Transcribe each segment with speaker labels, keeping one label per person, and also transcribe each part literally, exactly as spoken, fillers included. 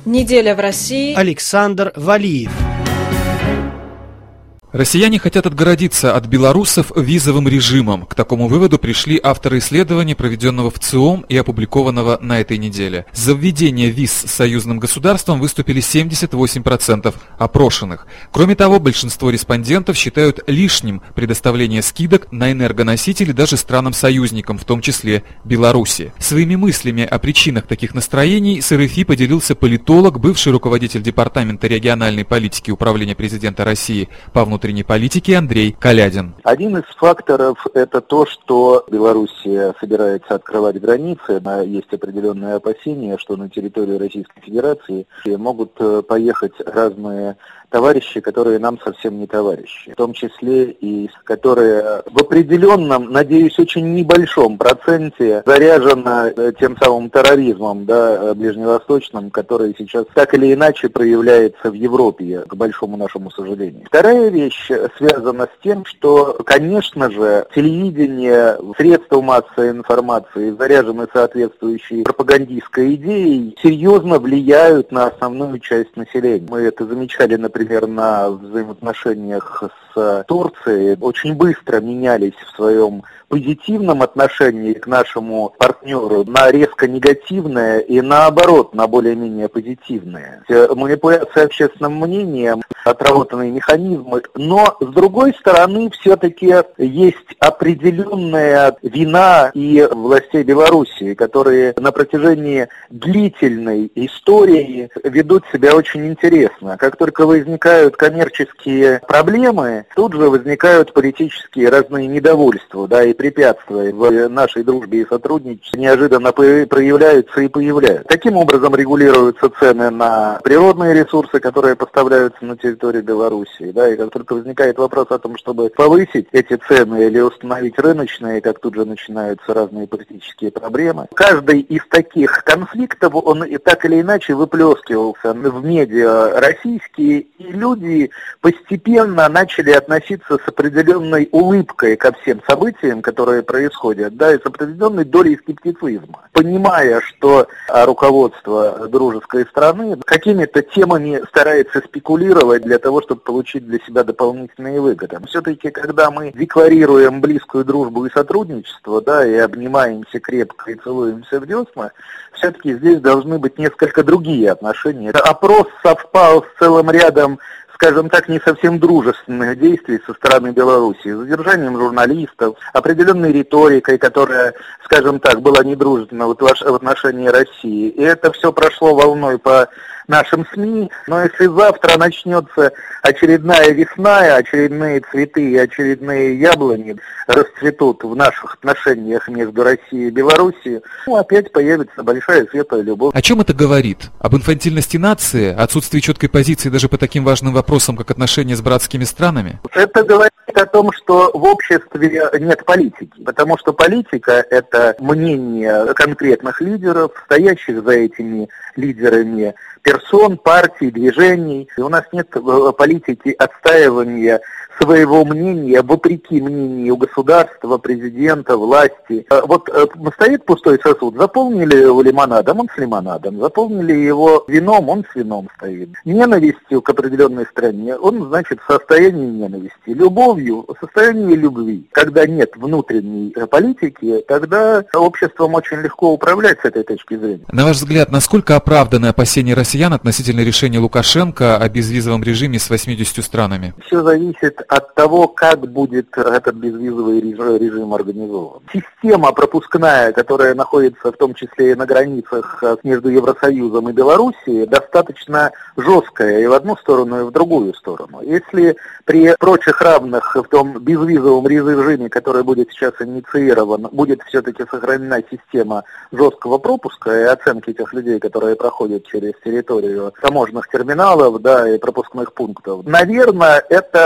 Speaker 1: Неделя в России.
Speaker 2: Александр Валиев.
Speaker 3: Россияне хотят отгородиться от белорусов визовым режимом. К такому выводу пришли авторы исследования, проведенного в ЦИОМ и опубликованного на этой неделе. За введение виз с союзным государством выступили семьдесят восемь процентов опрошенных. Кроме того, большинство респондентов считают лишним предоставление скидок на энергоносители даже странам-союзникам, в том числе Беларуси. Своими мыслями о причинах таких настроений с эр эф и поделился политолог, бывший руководитель Департамента региональной политики Управления президента России по внутренней политики Андрей Калядин.
Speaker 4: Один из факторов – это то, что Белоруссия собирается открывать границы. Есть определенные опасения, что на территорию Российской Федерации могут поехать разные товарищи, которые нам совсем не товарищи, в том числе и которые в определенном, надеюсь, очень небольшом проценте заряжены тем самым терроризмом, да, ближневосточным, который сейчас так или иначе проявляется в Европе, к большому нашему сожалению. Вторая вещь связана с тем, что, конечно же, телевидение, средства массовой информации, заряжены соответствующей пропагандистской идеей, серьезно влияют на основную часть населения. Мы это замечали, например, на взаимоотношениях с Турцией, очень быстро менялись в своем позитивном отношении к нашему партнеру на резко негативное и наоборот, на более-менее позитивное. Манипуляция общественным мнением, отработанные механизмы, но с другой стороны все-таки есть определенная вина и властей Белоруссии, которые на протяжении длительной истории ведут себя очень интересно. Как только возникают коммерческие проблемы, тут же возникают политические разные недовольства, да, и препятствия в нашей дружбе и сотрудничестве неожиданно проявляются и появляются. Таким образом регулируются цены на природные ресурсы, которые поставляются на территории Белоруссии, да, и как только возникает вопрос о том, чтобы повысить эти цены или установить рыночные, как тут же начинаются разные политические проблемы. Каждый из таких конфликтов, он и так или иначе выплескивался в медиа российские, и люди постепенно начали относиться с определенной улыбкой ко всем событиям, которые происходят, да, и с определенной долей скептицизма, понимая, что руководство дружеской страны какими-то темами старается спекулировать для того, чтобы получить для себя дополнительные выгоды. Все-таки, когда мы декларируем близкую дружбу и сотрудничество, да, и обнимаемся крепко и целуемся в десна, все-таки здесь должны быть несколько другие отношения. Опрос совпал с целым рядом, скажем так, не совсем дружественных действий со стороны Беларуси, задержанием журналистов, определенной риторикой, которая, скажем так, была недружественна в отношении России. И это все прошло волной по нашим СМИ, но если завтра начнется очередная весна, очередные цветы и очередные яблони расцветут в наших отношениях между Россией и Белоруссией, ну, опять появится большая светлая любовь.
Speaker 3: О чем это говорит? Об инфантильности нации, отсутствии четкой позиции даже по таким важным вопросам, как отношения с братскими странами?
Speaker 4: Это говорит о том, что в обществе нет политики, потому что политика – это мнение конкретных лидеров, стоящих за этими лидерами персон, партий, движений. И у нас нет политики отстаивания своего мнения вопреки мнению государства, президента, власти. Вот стоит пустой сосуд, заполнили его лимонадом, он с лимонадом, заполнили его вином, он с вином стоит. Ненавистью к определенной стране, он, значит, в состоянии ненависти. Любовью, в состоянии любви. Когда нет внутренней политики, тогда обществом очень легко управлять с этой точки зрения.
Speaker 3: На ваш взгляд, насколько оправданы опасения россиян относительно решения Лукашенко о безвизовом режиме с восьмидесятью странами?
Speaker 4: Все зависит от того, как будет этот безвизовый режим организован. Система пропускная, которая находится в том числе и на границах между Евросоюзом и Белоруссией, достаточно жесткая и в одну сторону, и в другую сторону. Если при прочих равных в том безвизовом режиме, который будет сейчас инициирован, будет все-таки сохранена система жесткого пропуска и оценки тех людей, которые проходят через территорию таможенных терминалов, да, и пропускных пунктов, наверное, это не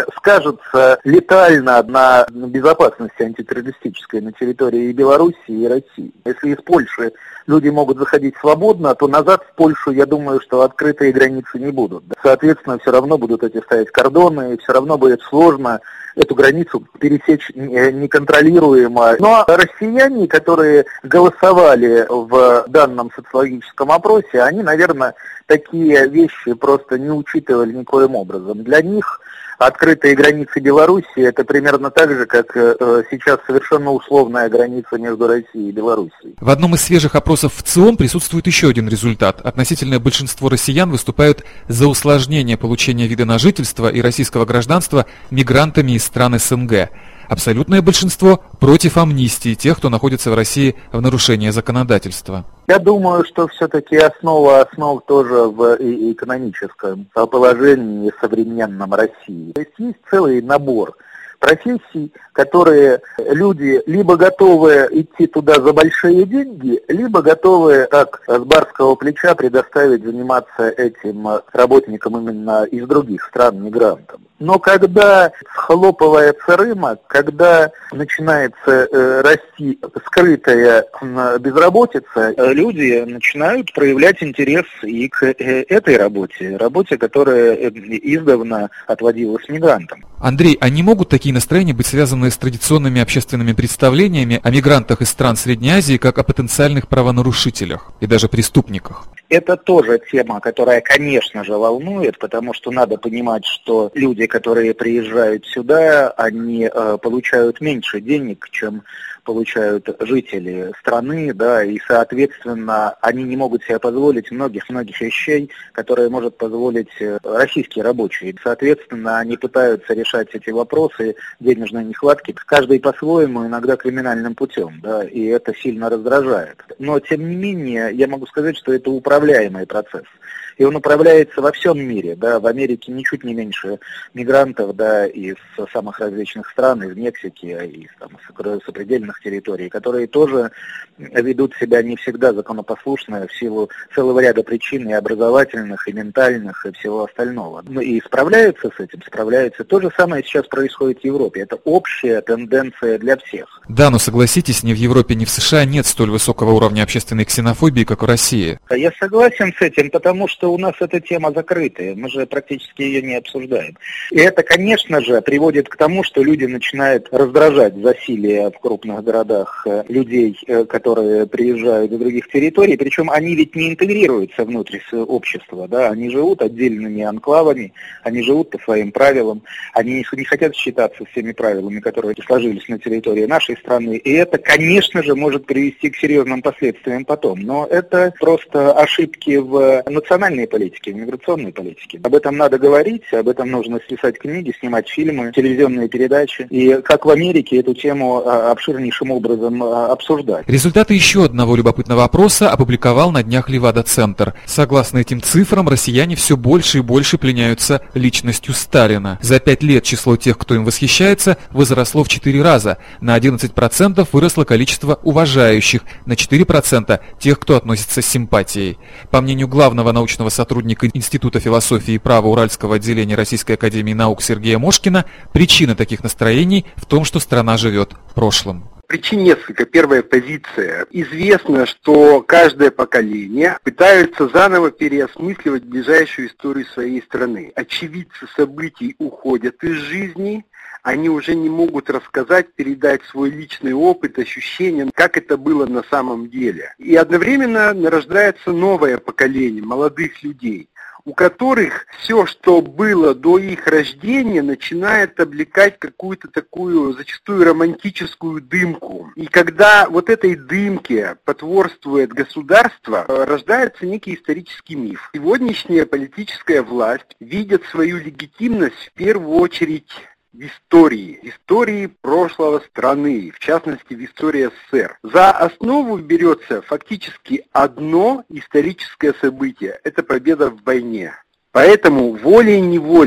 Speaker 4: скажется летально на безопасности антитеррористической на территории и Белоруссии, и России. Если из Польши люди могут заходить свободно, то назад в Польшу, я думаю, что открытые границы не будут. Соответственно, все равно будут эти стоять кордоны, и все равно будет сложно эту границу пересечь неконтролируемо. Но россияне, которые голосовали в данном социологическом опросе, они, наверное, такие вещи просто не учитывали никоим образом. Для них открытые границы Белоруссии — это примерно так же, как э, сейчас совершенно условная граница между Россией и Белоруссией.
Speaker 3: В одном из свежих опросов в ЦИОМ присутствует еще один результат. Относительное большинство россиян выступают за усложнение получения вида на жительство и российского гражданства мигрантами из стран СНГ. Абсолютное большинство против амнистии тех, кто находится в России в нарушении законодательства.
Speaker 4: Я думаю, что все-таки основа основ тоже в экономическом положении современном России. То есть есть целый набор профессий, которые люди либо готовы идти туда за большие деньги, либо готовы так с барского плеча предоставить заниматься этим работникам именно из других стран мигрантам. Но когда схлопывается рынок, когда начинается э, расти скрытая э, безработица, э, люди начинают проявлять интерес и к э, этой работе, работе, которая э, издавна отводилась мигрантам.
Speaker 3: Андрей, а не могут такие настроения быть связаны с традиционными общественными представлениями о мигрантах из стран Средней Азии как о потенциальных правонарушителях и даже преступниках?
Speaker 4: Это тоже тема, которая, конечно же, волнует, потому что надо понимать, что люди, которые приезжают сюда, они э, получают меньше денег, чем получают жители страны, да, и, соответственно, они не могут себе позволить многих-многих вещей, которые может позволить российские рабочие. Соответственно, они пытаются решать эти вопросы денежной нехватки, каждый по-своему, иногда криминальным путем, да, и это сильно раздражает. Но, тем не менее, я могу сказать, что это управляемый процесс. И он управляется во всем мире, да, в Америке ничуть не меньше мигрантов, да, из самых различных стран, из Мексики, из там, сопредельных территорий, которые тоже ведут себя не всегда законопослушно в силу целого ряда причин и образовательных, и ментальных, и всего остального. Ну, и справляются с этим, справляются. То же самое сейчас происходит в Европе. Это общая тенденция для всех.
Speaker 3: Да, но согласитесь, ни в Европе, ни в США нет столь высокого уровня общественной ксенофобии, как в России.
Speaker 4: Я согласен с этим, потому что у нас эта тема закрытая, мы же практически ее не обсуждаем. И это, конечно же, приводит к тому, что люди начинают раздражать засилие в крупных городах людей, которые приезжают из других территорий, причем они ведь не интегрируются внутрь общества, да, они живут отдельными анклавами, они живут по своим правилам, они не хотят считаться с теми правилами, которые сложились на территории нашей страны, и это, конечно же, может привести к серьезным последствиям потом, но это просто ошибки в национальной политики, в миграционной политике. Об этом надо говорить, об этом нужно писать книги, снимать фильмы, телевизионные передачи. И как в Америке эту тему обширнейшим образом обсуждать.
Speaker 3: Результаты еще одного любопытного опроса опубликовал на днях Левада-центр. Согласно этим цифрам, россияне все больше и больше пленяются личностью Сталина. За пять лет число тех, кто им восхищается, возросло в четыре раза. На одиннадцать процентов выросло количество уважающих, на четыре процента тех, кто относится с симпатией. По мнению главного научного сотрудника Института философии и права Уральского отделения Российской академии наук Сергея Мошкина, причина таких настроений в том, что страна живет прошлым.
Speaker 1: Причин несколько. Первая позиция. Известно, что каждое поколение пытается заново переосмысливать ближайшую историю своей страны. Очевидцы событий уходят из жизни, они уже не могут рассказать, передать свой личный опыт, ощущения, как это было на самом деле. И одновременно нарождается новое поколение молодых людей, у которых все, что было до их рождения, начинает облекать какую-то такую зачастую романтическую дымку. И когда вот этой дымке потворствует государство, рождается некий исторический миф. Сегодняшняя политическая власть видит свою легитимность в первую очередь в истории, в истории прошлого страны, в частности в истории СССР. За основу берется фактически одно историческое событие – это победа в войне. Поэтому волей-неволей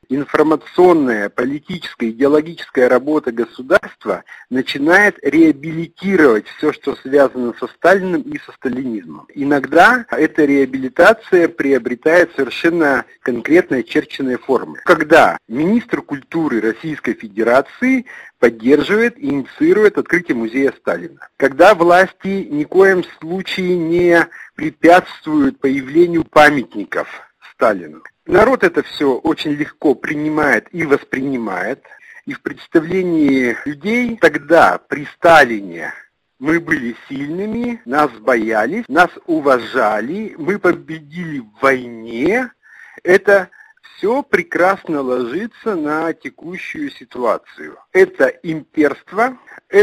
Speaker 1: информационная, политическая, идеологическая работа государства начинает реабилитировать все, что связано со Сталиным и со сталинизмом. Иногда эта реабилитация приобретает совершенно конкретно очерченные формы. Когда министр культуры Российской Федерации поддерживает и инициирует открытие музея Сталина. Когда власти ни в коем случае не препятствуют появлению памятников Сталину. Народ это все очень легко принимает и воспринимает. И в представлении людей тогда, при Сталине, мы были сильными, нас боялись, нас уважали, мы победили в войне. Это все прекрасно ложится на текущую ситуацию. Это имперство,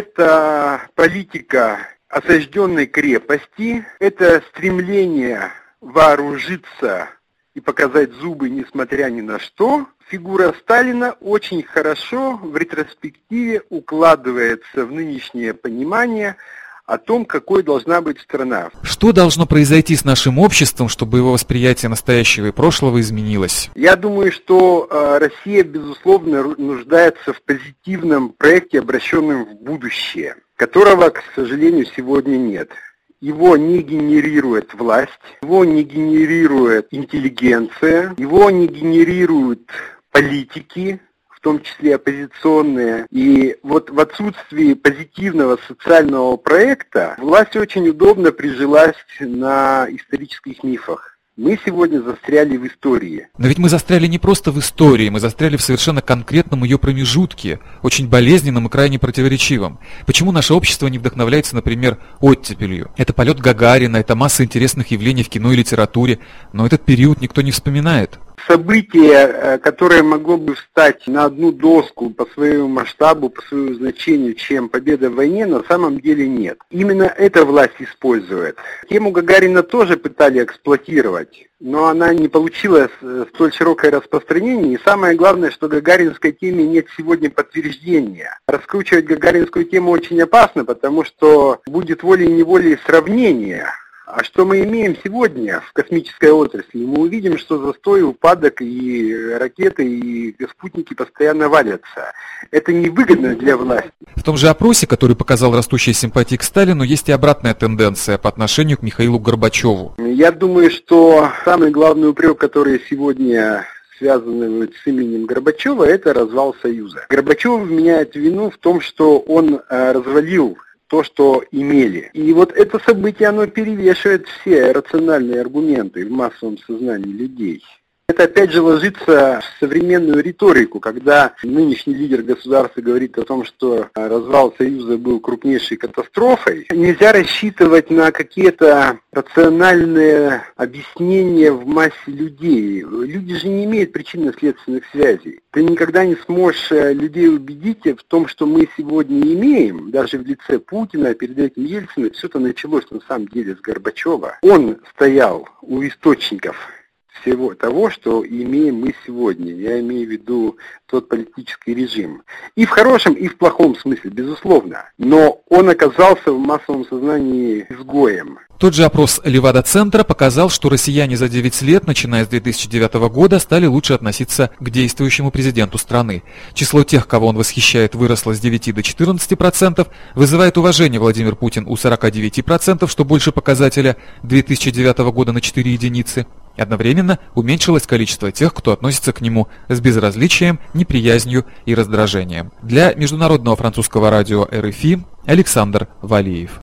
Speaker 1: это политика осажденной крепости, это стремление вооружиться и показать зубы, несмотря ни на что. Фигура Сталина очень хорошо в ретроспективе укладывается в нынешнее понимание о том, какой должна быть страна.
Speaker 3: Что должно произойти с нашим обществом, чтобы его восприятие настоящего и прошлого изменилось?
Speaker 1: Я думаю, что э, Россия, безусловно, нуждается в позитивном проекте, обращенном в будущее, которого, к сожалению, сегодня нет. Его не генерирует власть, его не генерирует интеллигенция, его не генерируют политики, в том числе оппозиционные. И вот в отсутствии позитивного социального проекта власть очень удобно прижилась на исторических мифах. Мы сегодня застряли в истории.
Speaker 3: Но ведь мы застряли не просто в истории, мы застряли в совершенно конкретном ее промежутке, очень болезненном и крайне противоречивом. Почему наше общество не вдохновляется, например, оттепелью? Это полет Гагарина, это масса интересных явлений в кино и литературе, но этот период никто не вспоминает.
Speaker 1: Событие, которое могло бы встать на одну доску по своему масштабу, по своему значению, чем победа в войне, на самом деле нет. Именно эта власть использует. Тему Гагарина тоже пытали эксплуатировать, но она не получила столь широкое распространение. И самое главное, что гагаринской теме нет сегодня подтверждения. Раскручивать гагаринскую тему очень опасно, потому что будет волей-неволей сравнение. А что мы имеем сегодня в космической отрасли? Мы увидим, что застой, упадок и ракеты, и спутники постоянно валятся. Это невыгодно для власти.
Speaker 3: В том же опросе, который показал растущие симпатии к Сталину, есть и обратная тенденция по отношению к Михаилу Горбачеву.
Speaker 1: Я думаю, что самый главный упрек, который сегодня связанный с именем Горбачева, это развал Союза. Горбачев вменяет вину в том, что он развалил то, что имели. И вот это событие, оно перевешивает все рациональные аргументы в массовом сознании людей. Это опять же ложится в современную риторику, когда нынешний лидер государства говорит о том, что развал Союза был крупнейшей катастрофой. Нельзя рассчитывать на какие-то рациональные объяснения в массе людей. Люди же не имеют причинно-следственных связей. Ты никогда не сможешь людей убедить в том, что мы сегодня имеем, даже в лице Путина, перед этим Ельцина, все это началось на самом деле с Горбачева. Он стоял у источников всего того, что имеем мы сегодня. Я имею в виду тот политический режим. И в хорошем, и в плохом смысле, безусловно. Но он оказался в массовом сознании изгоем.
Speaker 3: Тот же опрос Левада-центра показал, что россияне за девять лет, начиная с две тысячи девятого года, стали лучше относиться к действующему президенту страны. Число тех, кого он восхищает, выросло с девяти до четырнадцати процентов, вызывает уважение Владимир Путин у сорока девяти процентов, что больше показателя две тысячи девятого года на четыре единицы. Одновременно уменьшилось количество тех, кто относится к нему с безразличием, неприязнью и раздражением. Для международного французского радио эр эф и Александр Валиев.